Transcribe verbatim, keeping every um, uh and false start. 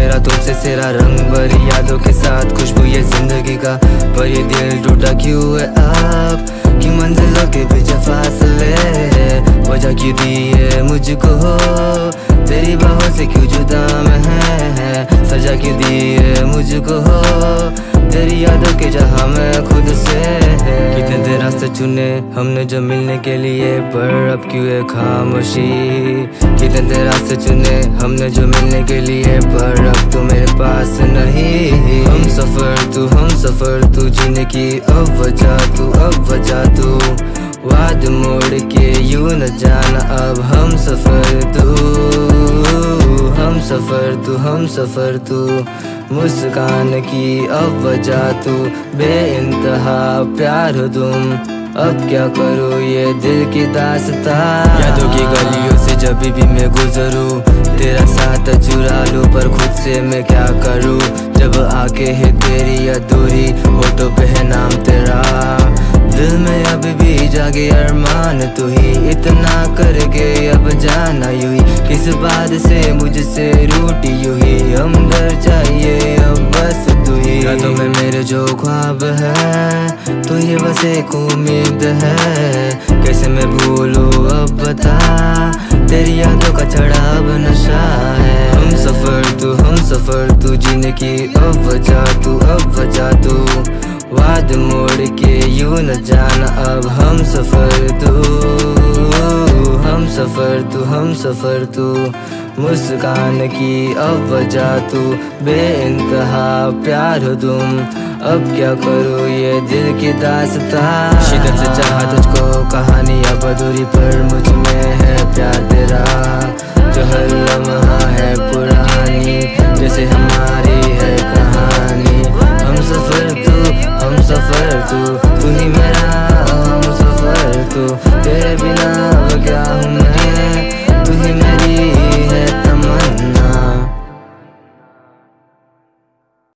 मेरा तुमसे सिरा रंग भरी यादों के साथ खुशबू ये जिंदगी का, पर ये दिल टूटा क्यों है अब कि मंजिलों के पीछे फासले, वजह क्यों दी है मुझको तेरी बाहों से, क्यों जुदा मैं है, सजा क्यों दी है मुझको तेरी यादों के जहां मैं खुद से है। कितने दे रास्ते चुने हमने जो मिलने के लिए, पर अब क्यों है खामोशी। कितने दे रास्ते चुने हमने जो मिलने के लिए, पर अब तो मेरे पास नहीं। हम सफर तू हम सफर तू जीने की अब वजह तू अब वजह तू, वाद मोड़ के यूं न जाना अब हम सफर तू हम सफर तू हम सफर तू, मुस्कान की अब वजह तू, बेइंतहा प्यार हो तुम, अब क्या करूँ ये दिल की दास्ता। यादों की गलियों से जब भी मैं गुजरूँ तेरा साथ चुरा लूँ, पर खुद से मैं क्या करूँ जब आके है तेरी अधूरी होठों पे है नाम तेरा। दिल में अभी भी जागे अरमान तू ही, इतना करके अब जाना यूं ही, किस बात से मुझसे रूठी यूं ही, हम डर चाहिए अब बस तू ही। रातों में मेरे जो ख्वाब है तू ही बस एक उम्मीद है, कैसे मैं भूलूं अब बता तेरी यादों का चढ़ा अब नशा है। हम सफर तू हम सफर तू जीने की अब वजह तू अब वजह तू, वाद मोड़ के यूं न जाना अब हम सफर तू हम सफर तू हम सफर तू, मुस्कान की अब वजह तू, बेइंतहा प्यार हो तुम, अब क्या करूँ ये दिल की दास्तां। शिद्दत से चाहा तुझको कहानी अब अधूरी, पर मुझ में है प्यार